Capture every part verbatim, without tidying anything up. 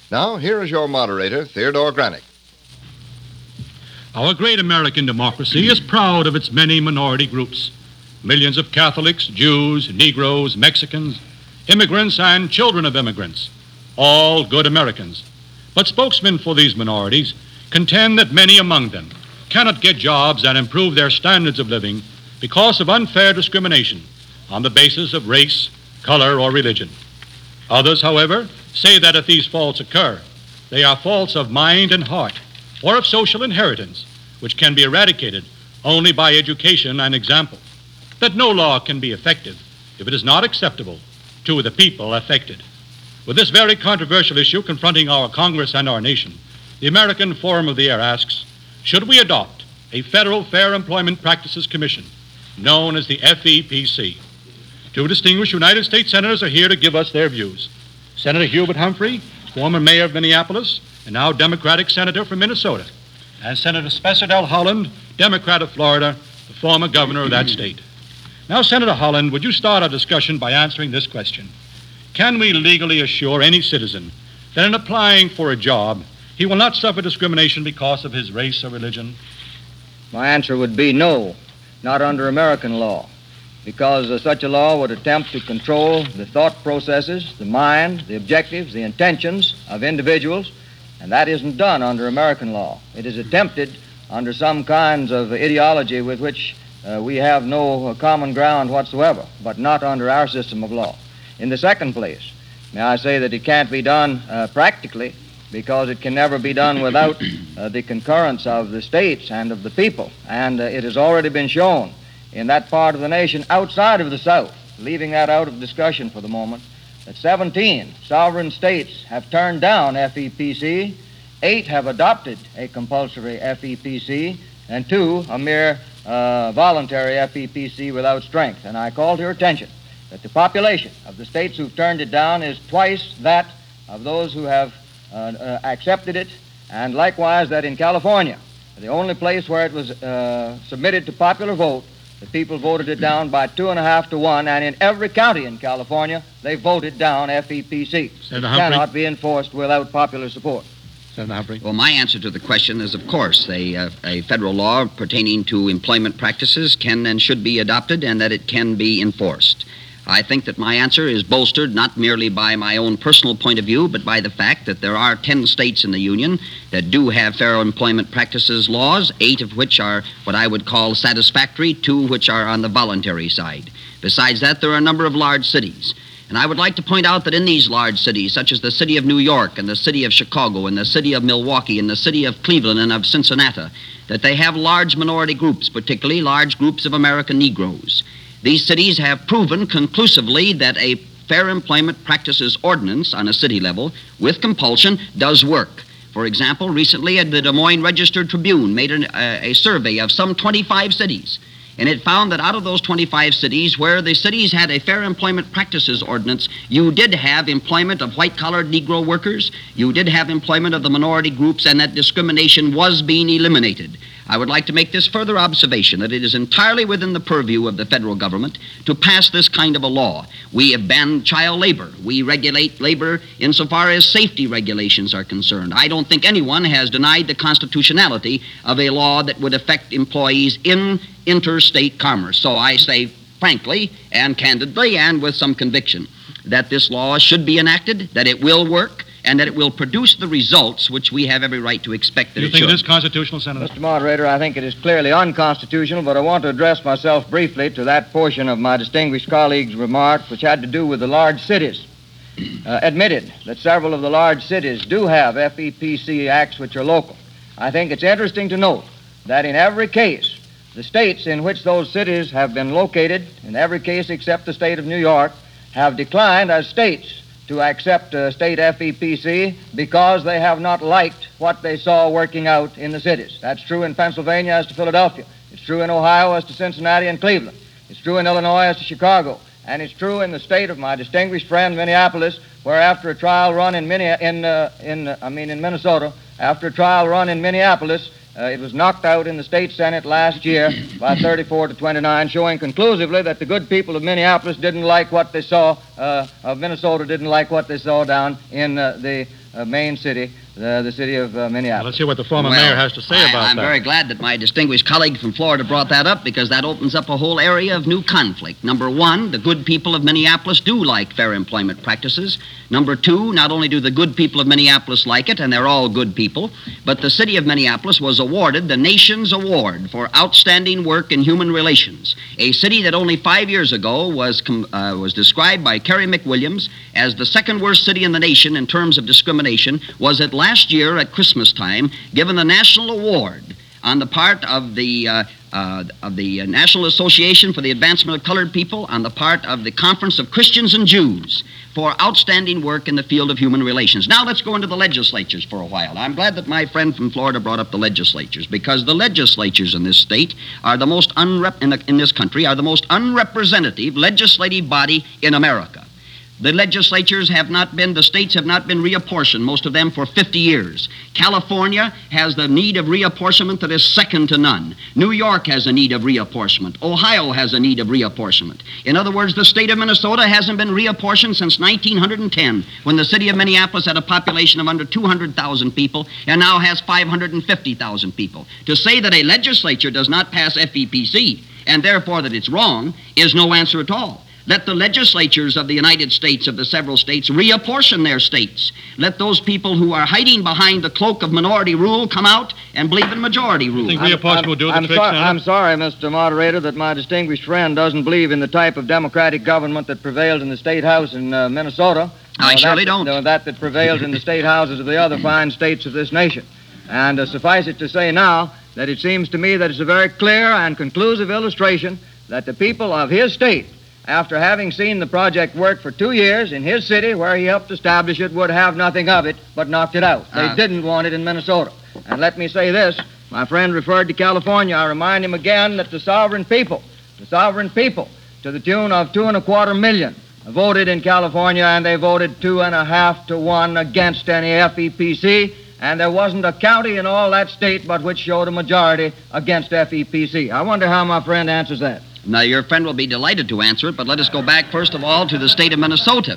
Now, here is your moderator, Theodore Granick. Our great American democracy is proud of its many minority groups. Millions of Catholics, Jews, Negroes, Mexicans, immigrants, and children of immigrants, all good Americans. But spokesmen for these minorities contend that many among them cannot get jobs and improve their standards of living because of unfair discrimination on the basis of race, color, or religion. Others, however, say that if these faults occur, they are faults of mind and heart, or of social inheritance, which can be eradicated only by education and example, that no law can be effective if it is not acceptable to the people affected. With this very controversial issue confronting our Congress and our nation, the American Forum of the Air asks, should we adopt a Federal Fair Employment Practices Commission, known as the F E P C? Two distinguished United States senators are here to give us their views. Senator Hubert Humphrey, former mayor of Minneapolis, and now Democratic senator from Minnesota, and Senator Spencer Del Holland, Democrat of Florida, the former governor of that state. Now, Senator Holland, would you start our discussion by answering this question? Can we legally assure any citizen that in applying for a job, he will not suffer discrimination because of his race or religion? My answer would be no, not under American law, because uh, such a law would attempt to control the thought processes, the mind, the objectives, the intentions of individuals, and that isn't done under American law. It is attempted under some kinds of ideology with which uh, we have no uh, common ground whatsoever, but not under our system of law. In the second place, may I say that it can't be done uh, practically, because it can never be done without uh, the concurrence of the states and of the people, and uh, it has already been shown in that part of the nation outside of the South, leaving that out of discussion for the moment, that seventeen sovereign states have turned down F E P C, eight have adopted a compulsory F E P C, and two a mere uh, voluntary F E P C without strength. And I call to your attention that the population of the states who've turned it down is twice that of those who have uh, uh, accepted it, and likewise that in California, the only place where it was uh, submitted to popular vote, the people voted it down by two and a half to one, and in every county in California, they voted down F E P C. It cannot be enforced without popular support. Senator Humphrey. Well, my answer to the question is, of course, a, uh, a federal law pertaining to employment practices can and should be adopted, and that it can be enforced. I think that my answer is bolstered not merely by my own personal point of view, but by the fact that there are ten states in the Union that do have fair employment practices laws, eight of which are what I would call satisfactory, two which are on the voluntary side. Besides that, there are a number of large cities. And I would like to point out that in these large cities, such as the city of New York and the city of Chicago and the city of Milwaukee and the city of Cleveland and of Cincinnati, that they have large minority groups, particularly large groups of American Negroes. These cities have proven conclusively that a Fair Employment Practices Ordinance on a city level with compulsion does work. For example, recently the Des Moines Register-Tribune made an, uh, a survey of some twenty-five cities, and it found that out of those twenty-five cities where the cities had a Fair Employment Practices Ordinance, you did have employment of white-collared Negro workers, you did have employment of the minority groups, and that discrimination was being eliminated. I would like to make this further observation, that it is entirely within the purview of the federal government to pass this kind of a law. We have banned child labor. We regulate labor insofar as safety regulations are concerned. I don't think anyone has denied the constitutionality of a law that would affect employees in interstate commerce. So I say frankly and candidly and with some conviction that this law should be enacted, that it will work, and that it will produce the results which we have every right to expect that it should. Do you think it is constitutional, Senator? Mister Moderator, I think it is clearly unconstitutional, but I want to address myself briefly to that portion of my distinguished colleague's remark which had to do with the large cities. Uh, admitted that several of the large cities do have F E P C acts which are local. I think it's interesting to note that in every case, the states in which those cities have been located, in every case except the state of New York, have declined as states to accept uh, state F E P C because they have not liked what they saw working out in the cities. That's true in Pennsylvania as to Philadelphia. It's true in Ohio as to Cincinnati and Cleveland. It's true in Illinois as to Chicago. And it's true in the state of my distinguished friend Minneapolis, where after a trial run in Minne- in uh, in uh, I mean in Minnesota, after a trial run in Minneapolis, Uh, it was knocked out in the state Senate last year by thirty-four to twenty-nine, showing conclusively that the good people of Minneapolis didn't like what they saw, uh, of Minnesota didn't like what they saw down in uh, the uh, main city, the, the city of uh, Well, Minneapolis. let's hear what the former Well, mayor has to say I, about I'm that. very glad that my distinguished colleague from Florida brought that up because that opens up a whole area of new conflict. Number one, the good people of Minneapolis do like fair employment practices. Number two, not only do the good people of Minneapolis like it, and they're all good people, but the city of Minneapolis was awarded the nation's award for outstanding work in human relations. A city that only five years ago was, com- uh, was described by Kerry McWilliams as the second worst city in the nation in terms of discrimination was at last year at Christmas time given the national award on the part of the uh, uh, of the National Association for the Advancement of Colored People, on the part of the Conference of Christians and Jews, for outstanding work in the field of human relations. Now let's go into the legislatures for a while. I'm glad that my friend from Florida brought up the legislatures, because the legislatures in this state are the most unrep- in, the, in this country are the most unrepresentative legislative body in America. The legislatures have not been, the states have not been reapportioned, most of them for fifty years. California has the need of reapportionment that is second to none. New York has a need of reapportionment. Ohio has a need of reapportionment. In other words, the state of Minnesota hasn't been reapportioned since nineteen ten, when the city of Minneapolis had a population of under two hundred thousand people and now has five hundred fifty thousand people. To say that a legislature does not pass F E P C, and therefore that it's wrong, is no answer at all. Let the legislatures of the United States, of the several states, reapportion their states. Let those people who are hiding behind the cloak of minority rule come out and believe in majority rule. think reapportionment will do the I'm trick, sorry, Senator? I'm sorry, Mister Moderator, that my distinguished friend doesn't believe in the type of democratic government that prevailed in the state house in uh, Minnesota. I Uh, surely that, don't. uh, that that prevails in the state houses of the other fine states of this nation. And uh, suffice it to say now that it seems to me that it's a very clear and conclusive illustration that the people of his state, after having seen the project work for two years in his city where he helped establish it, would have nothing of it but knocked it out. They Uh, didn't want it in Minnesota. And let me say this, my friend referred to California. I remind him again that the sovereign people, the sovereign people, to the tune of two and a quarter million, voted in California, and they voted two and a half to one against any F E P C, and there wasn't a county in all that state but which showed a majority against F E P C. I wonder how my friend answers that. Now, your friend will be delighted to answer it, but let us go back, first of all, to the state of Minnesota.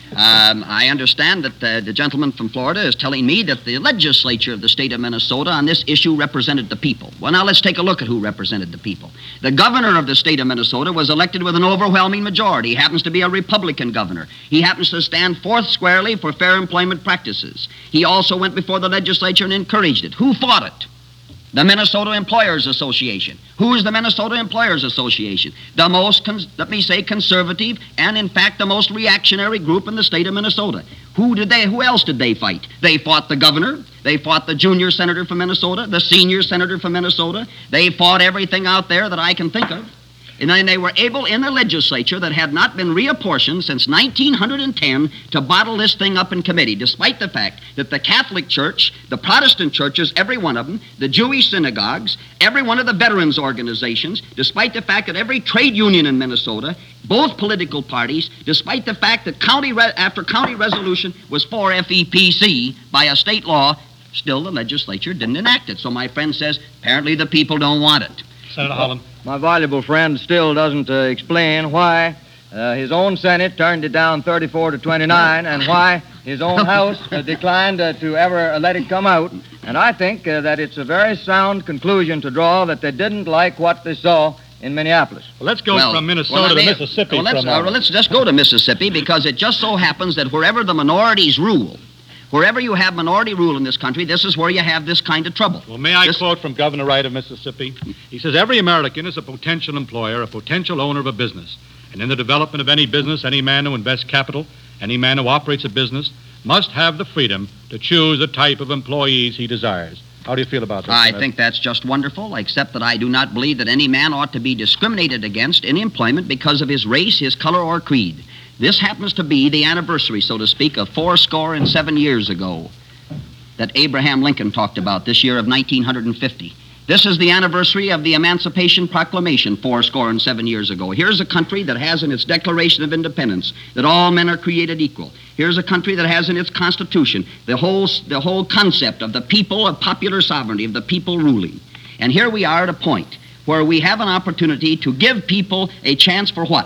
Um, I understand that uh, the gentleman from Florida is telling me that the legislature of the state of Minnesota on this issue represented the people. Well, now let's take a look at who represented the people. The governor of the state of Minnesota was elected with an overwhelming majority. He happens to be a Republican governor. He happens to stand forth squarely for fair employment practices. He also went before the legislature and encouraged it. Who fought it? The Minnesota Employers Association. Who is the Minnesota Employers Association? The most, cons- let me say, conservative and, in fact, the most reactionary group in the state of Minnesota. Who did they? Who else did they fight? They fought the governor. They fought the junior senator from Minnesota, the senior senator from Minnesota. They fought everything out there that I can think of. And then they were able, in the legislature that had not been reapportioned since nineteen ten, to bottle this thing up in committee, despite the fact that the Catholic Church, the Protestant churches, every one of them, the Jewish synagogues, every one of the veterans organizations, despite the fact that every trade union in Minnesota, both political parties, despite the fact that county re- after county resolution was for F E P C by a state law, still the legislature didn't enact it. So my friend says, apparently the people don't want it. Senator Holland. My valuable friend still doesn't uh, explain why uh, his own Senate turned it down thirty-four to twenty-nine and why his own House uh, declined uh, to ever uh, let it come out. And I think uh, that it's a very sound conclusion to draw that they didn't like what they saw in Minneapolis. Well, let's go Well, from Minnesota well, to let me- Mississippi well, let's, for a uh, moment. let's just go to Mississippi, because it just so happens that wherever the minorities rule, wherever you have minority rule in this country, this is where you have this kind of trouble. Well, may I This- quote from Governor Wright of Mississippi? He says, every American is a potential employer, a potential owner of a business. And in the development of any business, any man who invests capital, any man who operates a business, must have the freedom to choose the type of employees he desires. How do you feel about that? I Senator? think that's just wonderful, except that I do not believe that any man ought to be discriminated against in employment because of his race, his color, or creed. This happens to be the anniversary, so to speak, of four score and seven years ago that Abraham Lincoln talked about, this year of nineteen fifty. This is the anniversary of the Emancipation Proclamation four score and seven years ago. Here's a country that has in its Declaration of Independence that all men are created equal. Here's a country that has in its Constitution the whole, the whole concept of the people, of popular sovereignty, of the people ruling. And here we are at a point where we have an opportunity to give people a chance for what?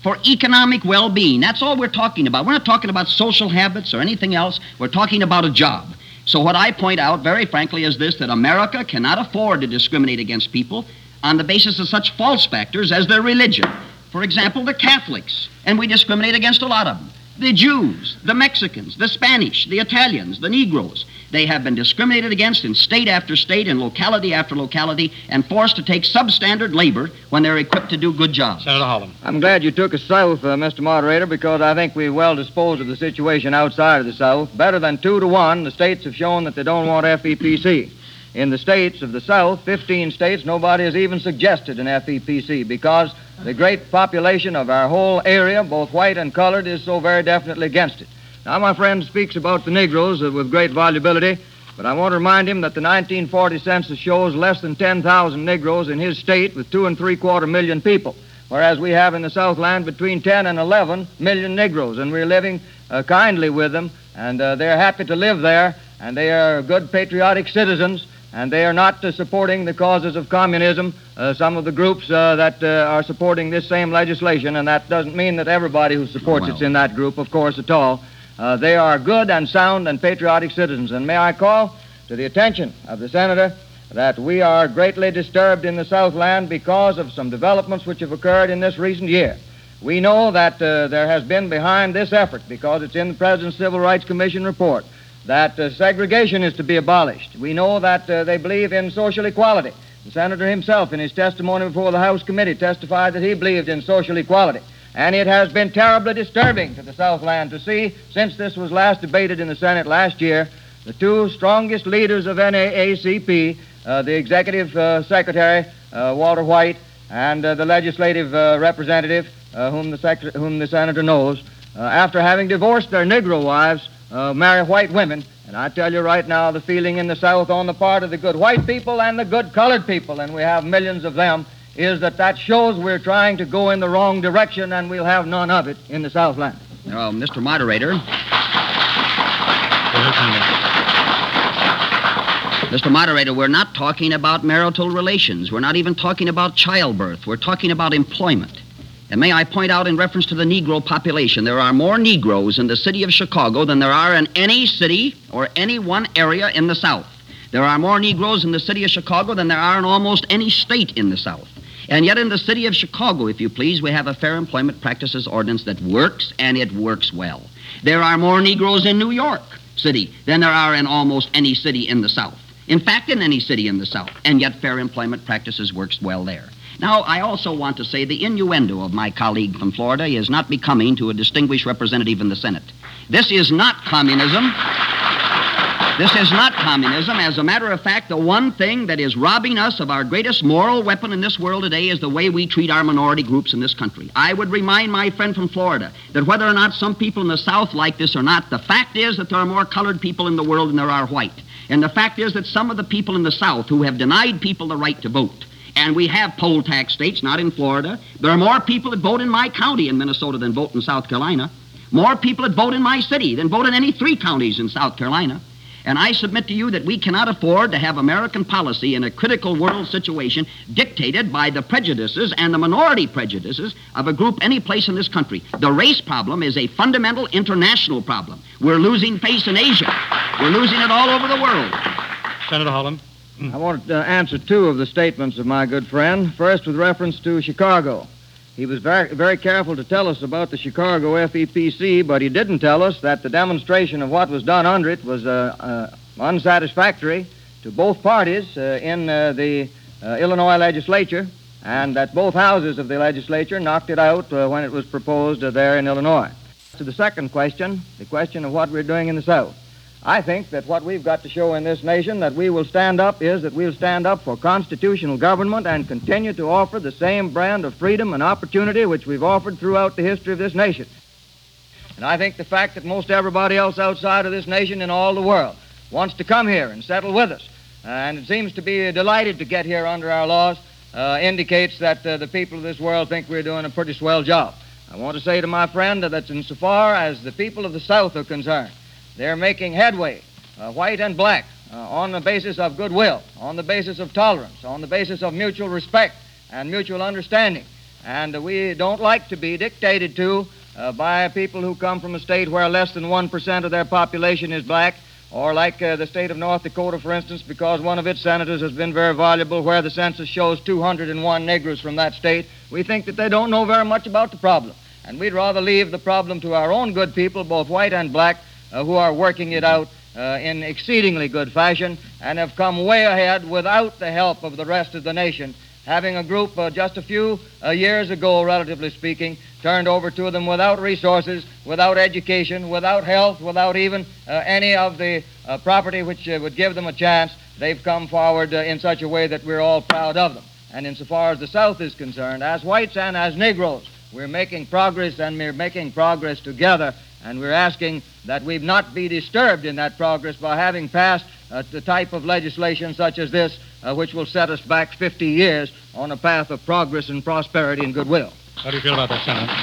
for economic well-being. That's all we're talking about. We're not talking about social habits or anything else. We're talking about a job. So what I point out very frankly is this, that America cannot afford to discriminate against people on the basis of such false factors as their religion. For example, the Catholics, and we discriminate against a lot of them. The Jews, the Mexicans, the Spanish, the Italians, the Negroes. They have been discriminated against in state after state, in locality after locality, and forced to take substandard labor when they're equipped to do good jobs. Senator Holland. I'm glad you took us south, uh, Mister Moderator, because I think we've well disposed of the situation outside of the South. Better than two to one, the states have shown that they don't want F E P C. In the states of the South, fifteen states, nobody has even suggested an F E P C because the great population of our whole area, both white and colored, is so very definitely against it. Now, my friend speaks about the Negroes uh, with great volubility, but I want to remind him that the nineteen forty census shows less than ten thousand Negroes in his state with two and three-quarter million people, whereas we have in the Southland between ten and eleven million Negroes, and we're living uh, kindly with them, and uh, they're happy to live there, and they are good patriotic citizens, and they are not uh, supporting the causes of communism, uh, some of the groups uh, that uh, are supporting this same legislation, and that doesn't mean that everybody who supports Well. it's in that group, of course, at all. Uh, they are good and sound and patriotic citizens. And may I call to the attention of the Senator that we are greatly disturbed in the Southland because of some developments which have occurred in this recent year. We know that uh, there has been behind this effort, because it's in the President's Civil Rights Commission report, that uh, segregation is to be abolished. We know that uh, they believe in social equality. The Senator himself, in his testimony before the House Committee, testified that he believed in social equality. And it has been terribly disturbing to the Southland to see, since this was last debated in the Senate last year, the two strongest leaders of N double A C P, uh, the Executive uh, Secretary, uh, Walter White, and uh, the Legislative uh, Representative, uh, whom, the sec- whom the Senator knows, uh, after having divorced their Negro wives, uh, marry white women. And I tell you right now, the feeling in the South on the part of the good white people and the good colored people, and we have millions of them, is that that shows we're trying to go in the wrong direction, and we'll have none of it in the Southland. Well, Mister Moderator. Go ahead, Senator. Mister Moderator, we're not talking about marital relations. We're not even talking about childbirth. We're talking about employment. And may I point out in reference to the Negro population, there are more Negroes in the city of Chicago than there are in any city or any one area in the South. There are more Negroes in the city of Chicago than there are in almost any state in the South. And yet in the city of Chicago, if you please, we have a Fair Employment Practices Ordinance that works, and it works well. There are more Negroes in New York City than there are in almost any city in the South. In fact, in any city in the South. And yet Fair Employment Practices works well there. Now, I also want to say the innuendo of my colleague from Florida is not becoming to a distinguished representative in the Senate. This is not communism. This is not communism. As a matter of fact, the one thing that is robbing us of our greatest moral weapon in this world today is the way we treat our minority groups in this country. I would remind my friend from Florida that whether or not some people in the South like this or not, the fact is that there are more colored people in the world than there are white. And the fact is that some of the people in the South who have denied people the right to vote, and we have poll tax states, not in Florida, there are more people that vote in my county in Minnesota than vote in South Carolina. More people that vote in my city than vote in any three counties in South Carolina. And I submit to you that we cannot afford to have American policy in a critical world situation dictated by the prejudices and the minority prejudices of a group any place in this country. The race problem is a fundamental international problem. We're losing face in Asia. We're losing it all over the world. Senator Holland. I want to uh, answer two of the statements of my good friend. First, with reference to Chicago. He was very, very careful to tell us about the Chicago F E P C, but he didn't tell us that the demonstration of what was done under it was uh, uh, unsatisfactory to both parties uh, in uh, the uh, Illinois legislature, and that both houses of the legislature knocked it out uh, when it was proposed uh, there in Illinois. To the second question, the question of what we're doing in the South. I think that what we've got to show in this nation that we will stand up is that we'll stand up for constitutional government and continue to offer the same brand of freedom and opportunity which we've offered throughout the history of this nation. And I think the fact that most everybody else outside of this nation in all the world wants to come here and settle with us, and it seems to be delighted to get here under our laws, uh, indicates that uh, the people of this world think we're doing a pretty swell job. I want to say to my friend that insofar as the people of the South are concerned, they're making headway, uh, white and black, uh, on the basis of goodwill, on the basis of tolerance, on the basis of mutual respect and mutual understanding. and uh, we don't like to be dictated to uh, by people who come from a state where less than one percent of their population is black, or like uh, the state of North Dakota, for instance, because one of its senators has been very valuable, where the census shows two hundred one Negroes from that state. We think that they don't know very much about the problem, and we'd rather leave the problem to our own good people, both white and black, uh, who are working it out uh, in exceedingly good fashion and have come way ahead without the help of the rest of the nation, having a group uh, just a few uh, years ago, relatively speaking, turned over to them without resources, without education, without health, without even uh, any of the uh, property which uh, would give them a chance. They've come forward uh, in such a way that we're all proud of them. And insofar as the South is concerned, as whites and as Negroes, we're making progress, and we're making progress together, and we're asking that we not be disturbed in that progress by having passed uh, the type of legislation such as this, uh, which will set us back fifty years on a path of progress and prosperity and goodwill. How do you feel about that, Senator?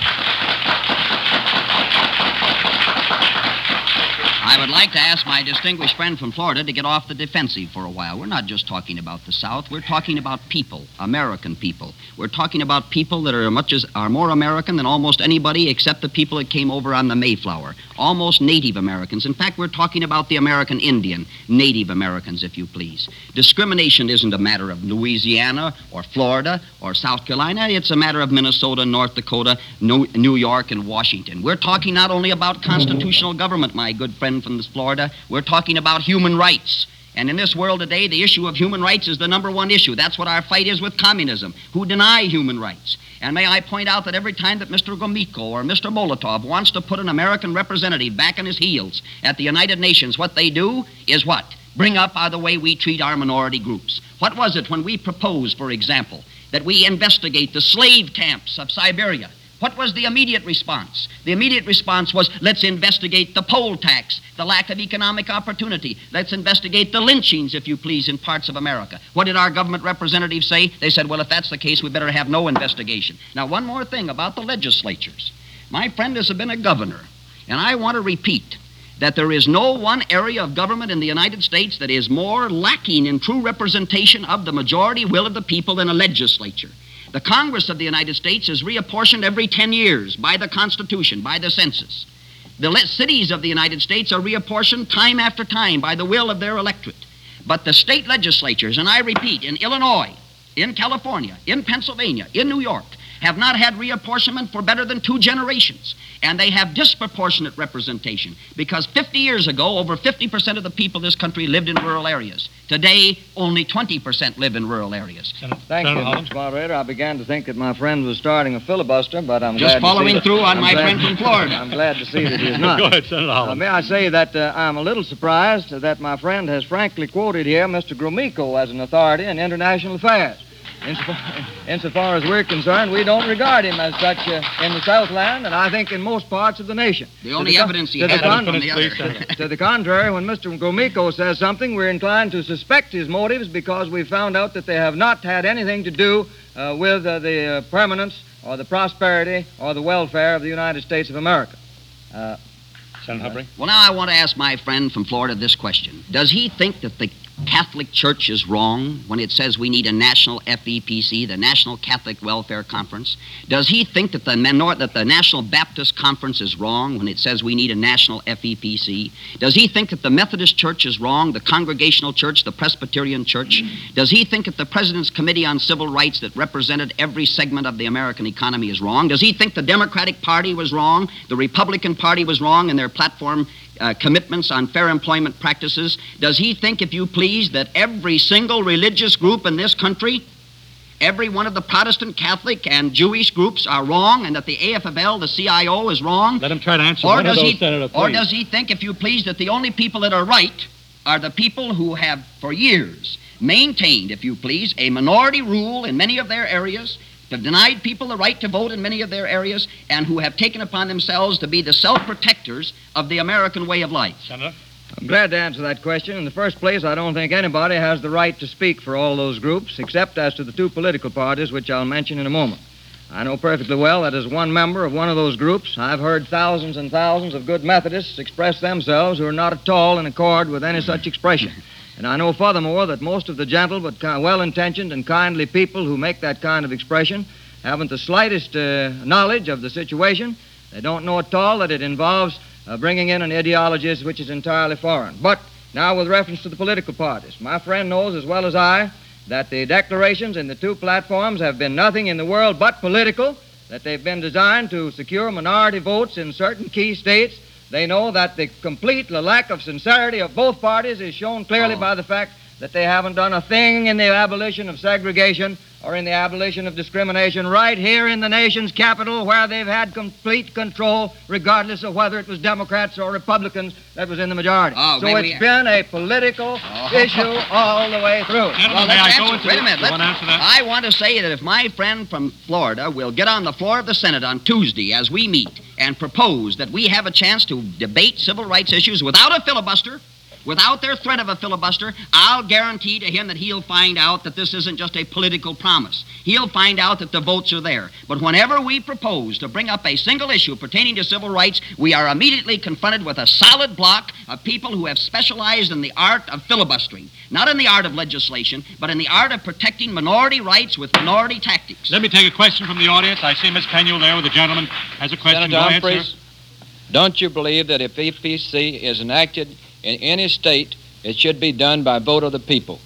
I would like to ask my distinguished friend from Florida to get off the defensive for a while. We're not just talking about the South. We're talking about people, American people. We're talking about people that are much as are more American than almost anybody except the people that came over on the Mayflower. Almost Native Americans. In fact, we're talking about the American Indian, Native Americans, if you please. Discrimination isn't a matter of Louisiana or Florida or South Carolina. It's a matter of Minnesota, North Dakota, New York, and Washington. We're talking not only about constitutional government, my good friend from Florida, we're talking about human rights. And in this world today, the issue of human rights is the number one issue. That's what our fight is with communism, who deny human rights. And may I point out that every time that Mister Gromyko or Mister Molotov wants to put an American representative back on his heels at the United Nations, what they do is what? Bring up uh, the way we treat our minority groups. What was it when we proposed, for example, that we investigate the slave camps of Siberia? What was the immediate response? The immediate response was, let's investigate the poll tax, the lack of economic opportunity. Let's investigate the lynchings, if you please, in parts of America. What did our government representatives say? They said, well, if that's the case, we better have no investigation. Now, one more thing about the legislatures. My friend has been a governor, and I want to repeat that there is no one area of government in the United States that is more lacking in true representation of the majority will of the people than a legislature. The Congress of the United States is reapportioned every ten years by the Constitution, by the census. The le- cities of the United States are reapportioned time after time by the will of their electorate. But the state legislatures, and I repeat, in Illinois, in California, in Pennsylvania, in New York, have not had reapportionment for better than two generations. And they have disproportionate representation because fifty years ago, over fifty percent of the people of this country lived in rural areas. Today, only twenty percent live in rural areas. Senator, Thank Senator you, Holland. Mister Moderator. I began to think that my friend was starting a filibuster, but I'm Just glad following to see through on I'm my glad- friend from Florida. I'm glad to see that he's not. Go ahead, Senator Uh, Holland. may I say that uh, I'm a little surprised that my friend has frankly quoted here Mister Gromyko as an authority in international affairs. Insofar, insofar as we're concerned, we don't regard him as such uh, in the Southland, and I think in most parts of the nation. The To only con- evidence he to the had con- was from the Please, other. Senator. To the contrary, when Mister Gromyko says something, we're inclined to suspect his motives because we found out that they have not had anything to do uh, with uh, the uh, permanence or the prosperity or the welfare of the United States of America. Uh, Senator Humphrey. Well, now I want to ask my friend from Florida this question. Does he think that the Catholic Church is wrong when it says we need a national F E P C, the National Catholic Welfare Conference? Does he think that the minor- that the National Baptist Conference is wrong when it says we need a national F E P C? Does he think that the Methodist Church is wrong, the Congregational Church, the Presbyterian Church? Does he think that the President's Committee on Civil Rights that represented every segment of the American economy is wrong? Does he think the Democratic Party was wrong, the Republican Party was wrong in their platform Uh, commitments on fair employment practices? Does he think, if you please, that every single religious group in this country, every one of the Protestant, Catholic, and Jewish groups are wrong, and that the A F F L, the C I O, is wrong? Let him try to answer Or one of does those, he, Senator, or please. does he think, if you please, that the only people that are right are the people who have, for years, maintained, if you please, a minority rule in many of their areas, have denied people the right to vote in many of their areas, and who have taken upon themselves to be the self-protectors of the American way of life? Senator? I'm glad to answer that question. In the first place, I don't think anybody has the right to speak for all those groups, except as to the two political parties, which I'll mention in a moment. I know perfectly well that as one member of one of those groups, I've heard thousands and thousands of good Methodists express themselves who are not at all in accord with any such expression. And I know furthermore that most of the gentle but ki- well-intentioned and kindly people who make that kind of expression haven't the slightest uh, knowledge of the situation. They don't know at all that it involves uh, bringing in an ideology which is entirely foreign. But now with reference to the political parties, my friend knows as well as I that the declarations in the two platforms have been nothing in the world but political, that they've been designed to secure minority votes in certain key states. They know that the complete lack of sincerity of both parties is shown clearly Oh. by the fact that they haven't done a thing in the abolition of segregation or in the abolition of discrimination right here in the nation's capital, where they've had complete control regardless of whether it was Democrats or Republicans that was in the majority. Oh, so may it's we- been a political Oh. issue all the way through. Gentlemen, Well, may let's I go answer- into wait the- a minute. you Let's- want to answer that? I want to say that if my friend from Florida will get on the floor of the Senate on Tuesday as we meet and propose that we have a chance to debate civil rights issues without a filibuster, without their threat of a filibuster, I'll guarantee to him that he'll find out that this isn't just a political promise. He'll find out that the votes are there. But whenever we propose to bring up a single issue pertaining to civil rights, we are immediately confronted with a solid block of people who have specialized in the art of filibustering. Not in the art of legislation, but in the art of protecting minority rights with minority tactics. Let me take a question from the audience. I see Miss Penuel there with the gentleman has a question. Senator Go ahead, Humphreys, sir. don't you believe that if E P C is enacted in any state, it should be done by vote of the people?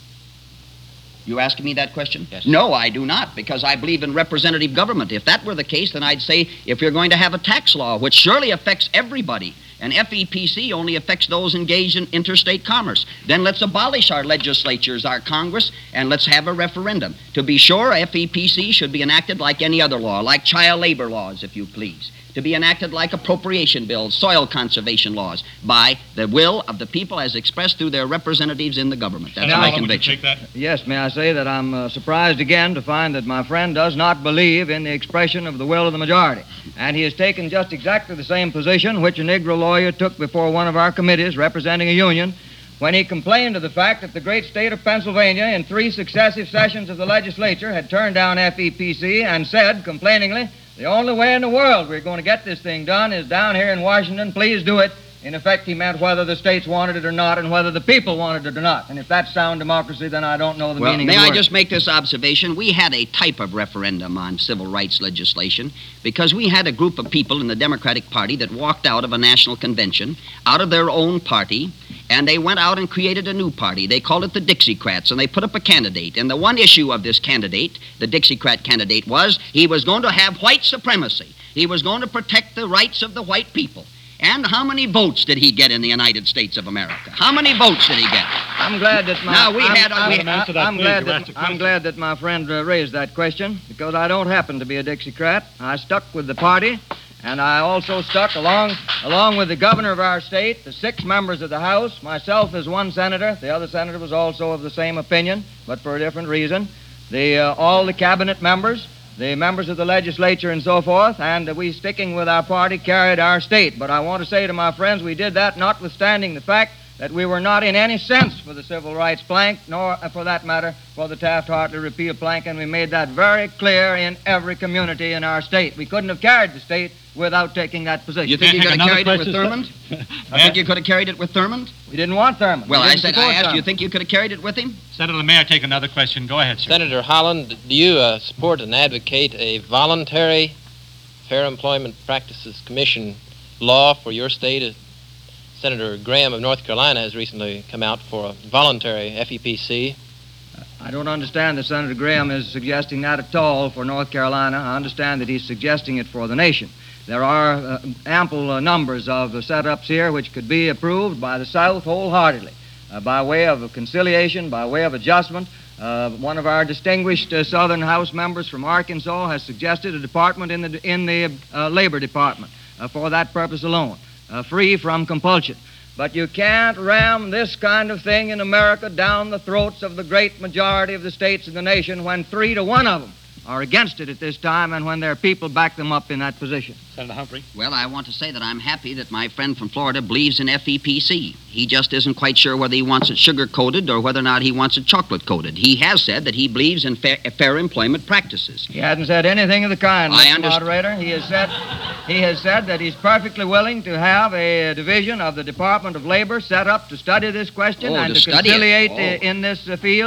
You asking me that question? Yes. No, I do not, because I believe in representative government. If that were the case, then I'd say if you're going to have a tax law, which surely affects everybody, and F E P C only affects those engaged in interstate commerce, then let's abolish our legislatures, our Congress, and let's have a referendum. To be sure, F E P C should be enacted like any other law, like child labor laws, if you please. To be enacted like appropriation bills, soil conservation laws, by the will of the people as expressed through their representatives in the government. That's Senator my Allen, would you conviction. take that? Yes, may I say that I'm uh, surprised again to find that my friend does not believe in the expression of the will of the majority. And he has taken just exactly the same position which a Negro lawyer took before one of our committees representing a union when he complained of the fact that the great state of Pennsylvania in three successive sessions of the legislature had turned down F E P C and said, complainingly, the only way in the world we're going to get this thing done is down here in Washington. Please do it. In effect, he meant whether the states wanted it or not and whether the people wanted it or not. And if that's sound democracy, then I don't know the Well, meaning may of the I word. just make this observation? We had a type of referendum on civil rights legislation because we had a group of people in the Democratic Party that walked out of a national convention, out of their own party, and they went out and created a new party. They called it the Dixiecrats, and they put up a candidate. And the one issue of this candidate, the Dixiecrat candidate, was he was going to have white supremacy. He was going to protect the rights of the white people. And how many votes did he get in the United States of America? How many votes did he get? I'm glad that my Now, we I'm, had- I'm, we- I'm, Answer that, I'm please. glad You that asked a I'm question. glad that my friend uh, raised that question because I don't happen to be a Dixiecrat. I stuck with the party, and I also stuck along along with the governor of our state, the six members of the House, myself as one senator. The other senator was also of the same opinion, but for a different reason. The uh, all the cabinet members, the members of the legislature and so forth, and uh, we, sticking with our party, carried our state. But I want to say to my friends, we did that notwithstanding the fact that we were not in any sense for the civil rights plank, nor, uh, for that matter, for the Taft-Hartley repeal plank, and we made that very clear in every community in our state. We couldn't have carried the state without taking that position. You think May you I could take have carried another it with question, Thurmond? I think you could have carried it with Thurmond? We didn't want Thurmond. Well, We I didn't said, support I asked, Thurmond. you think you could have carried it with him? Senator, may I take another question? Go ahead, sir. Senator Holland, do you uh, support and advocate a voluntary Fair Employment Practices Commission law for your state? Uh, Senator Graham of North Carolina has recently come out for a voluntary F E P C. I don't understand that Senator Graham is suggesting that at all for North Carolina. I understand that he's suggesting it for the nation. There are uh, ample uh, numbers of uh, setups here which could be approved by the South wholeheartedly, uh, by way of a conciliation, by way of adjustment. Uh, one of our distinguished uh, Southern House members from Arkansas has suggested a department in the in the uh, Labor Department uh, for that purpose alone, uh, free from compulsion. But you can't ram this kind of thing in America down the throats of the great majority of the states in the nation when three to one of them are against it at this time and when their people back them up in that position. Senator Humphrey. Well, I want to say that I'm happy that my friend from Florida believes in F E P C. He just isn't quite sure whether he wants it sugar-coated or whether or not he wants it chocolate-coated. He has said that he believes in fair, fair employment practices. He hasn't said anything of the kind, I Mister understand. Moderator. He has said he has said that he's perfectly willing to have a division of the Department of Labor set up to study this question Oh, and to to study it. conciliate Oh. uh, in this uh, field.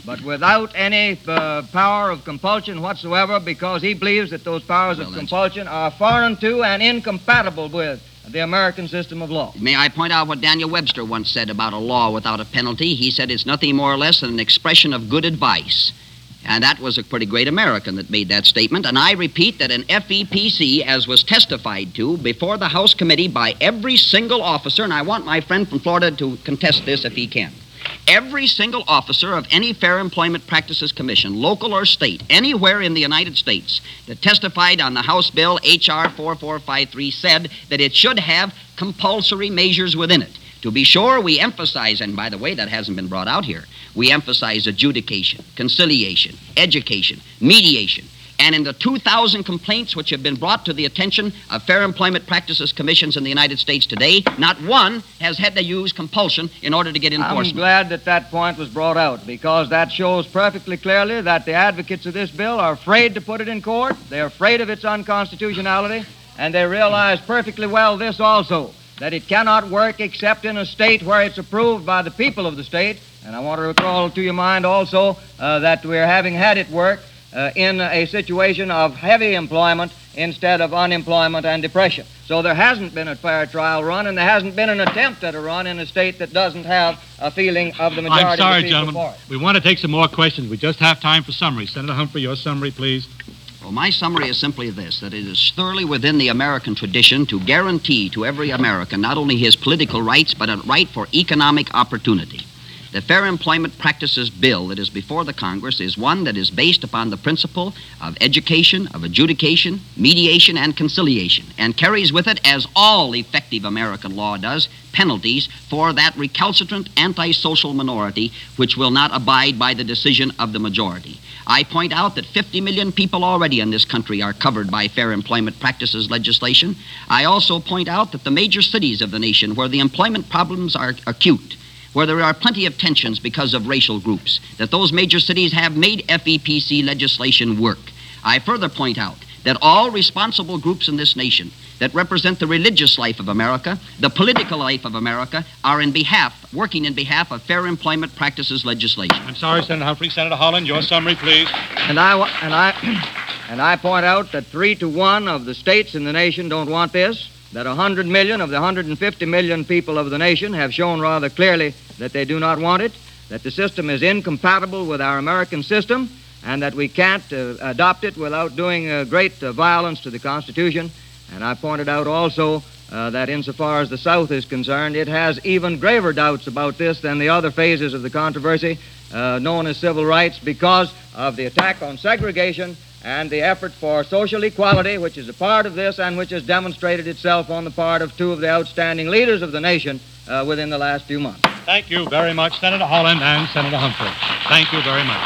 but without any uh, power of compulsion whatsoever, because he believes that those powers Well, of that's- compulsion are foreign to and incompatible with the American system of law. May I point out what Daniel Webster once said about a law without a penalty? He said it's nothing more or less than an expression of good advice. And that was a pretty great American that made that statement. And I repeat that an F E P C, as was testified to before the House committee by every single officer, and I want my friend from Florida to contest this if he can. Every single officer of any Fair Employment Practices Commission, local or state, anywhere in the United States, that testified on the House bill H R forty-four fifty-three said that it should have compulsory measures within it. To be sure, we emphasize, and by the way, that hasn't been brought out here, we emphasize adjudication, conciliation, education, mediation. And in the two thousand complaints which have been brought to the attention of Fair Employment Practices Commissions in the United States today, not one has had to use compulsion in order to get enforcement. I'm glad that that point was brought out, because that shows perfectly clearly that the advocates of this bill are afraid to put it in court, they're afraid of its unconstitutionality, and they realize perfectly well this also, that it cannot work except in a state where it's approved by the people of the state. And I want to recall to your mind also uh, that we're having had it work uh, in a situation of heavy employment instead of unemployment and depression. So there hasn't been a fair trial run, and there hasn't been an attempt at a run in a state that doesn't have a feeling of the majority I'm sorry, of the people gentlemen. for it. We want to take some more questions. We just have time for summary. Senator Humphrey, your summary, please. Well, my summary is simply this, that it is thoroughly within the American tradition to guarantee to every American not only his political rights, but a right for economic opportunity. The Fair Employment Practices Bill that is before the Congress is one that is based upon the principle of education, of adjudication, mediation, and conciliation, and carries with it, as all effective American law does, penalties for that recalcitrant antisocial minority which will not abide by the decision of the majority. I point out that fifty million people already in this country are covered by Fair Employment Practices legislation. I also point out that the major cities of the nation where the employment problems are acute, where there are plenty of tensions because of racial groups, that those major cities have made F E P C legislation work. I further point out that all responsible groups in this nation that represent the religious life of America, the political life of America, are in behalf, working in behalf of Fair Employment Practices legislation. I'm sorry, Senator Humphrey. Senator Holland, your summary, please. And I, wa- and I, and I point out that three to one of the states in the nation don't want this, that one hundred million of the one hundred fifty million people of the nation have shown rather clearly that they do not want it, that the system is incompatible with our American system, and that we can't uh, adopt it without doing uh, great uh, violence to the Constitution. And I pointed out also uh, that insofar as the South is concerned, it has even graver doubts about this than the other phases of the controversy uh, known as civil rights, because of the attack on segregation and the effort for social equality, which is a part of this and which has demonstrated itself on the part of two of the outstanding leaders of the nation uh, within the last few months. Thank you very much, Senator Holland and Senator Humphrey. Thank you very much.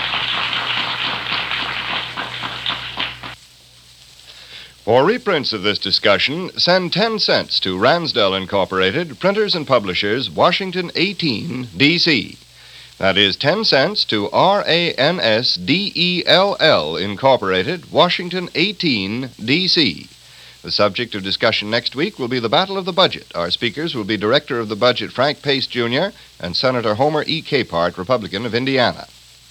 For reprints of this discussion, send ten cents to Ransdell Incorporated, Printers and Publishers, Washington eighteen, D C That is ten cents to R A N S D E L L Incorporated, Washington eighteen, D C The subject of discussion next week will be the Battle of the Budget. Our speakers will be Director of the Budget Frank Pace, Junior and Senator Homer E. Capehart, Republican of Indiana.